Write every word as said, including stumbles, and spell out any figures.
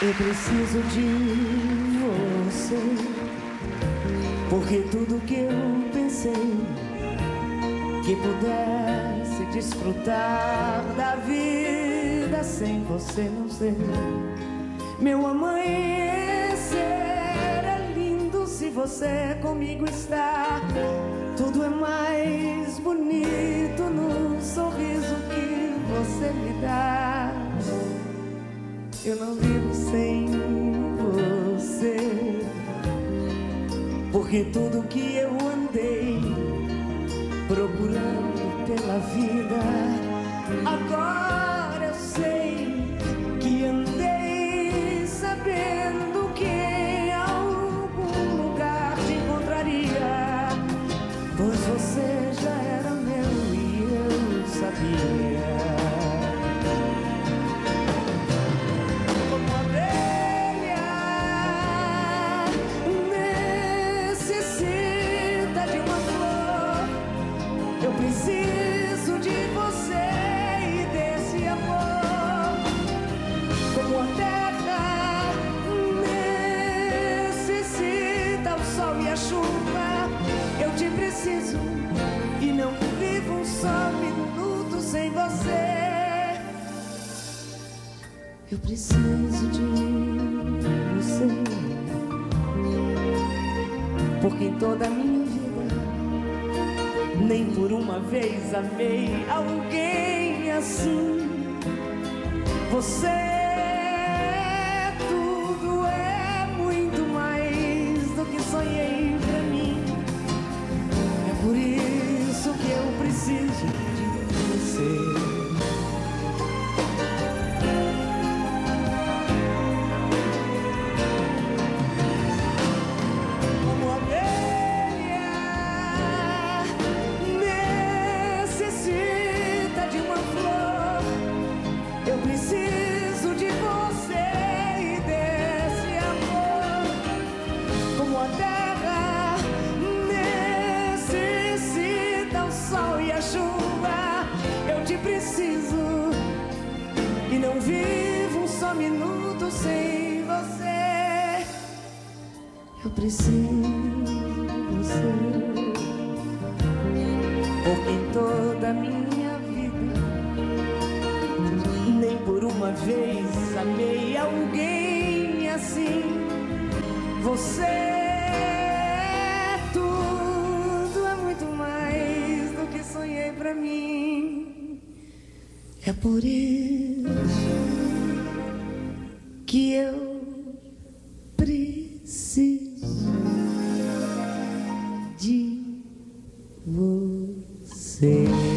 Eu preciso de você, porque tudo que eu pensei que pudesse desfrutar da vida sem você, não sei. Meu amanhecer é lindo se você comigo está. Tudo é mais bonito no sorriso que você me dá. Eu não vivo sem você, porque tudo que eu andei procurando pela vida, agora eu sei que andei sabendo que em algum lugar te encontraria, pois você já era meu e eu sabia. Eu preciso de você e desse amor, como a terra necessita o sol e a chuva. Eu te preciso e não vivo um só minuto sem você. Eu preciso de você, porque em toda a minha vida nem por uma vez amei alguém assim. Você é tudo, é muito mais do que sonhei pra mim. É por isso que eu preciso de você. Eu preciso de você e desse amor, como a terra necessita o sol e a chuva. Eu te preciso e não vivo um só minuto sem você. Eu preciso de você, porque em toda a minha vida nem por uma vez amei alguém assim. Você é tudo, é muito mais do que sonhei pra mim. É por isso que eu preciso de você.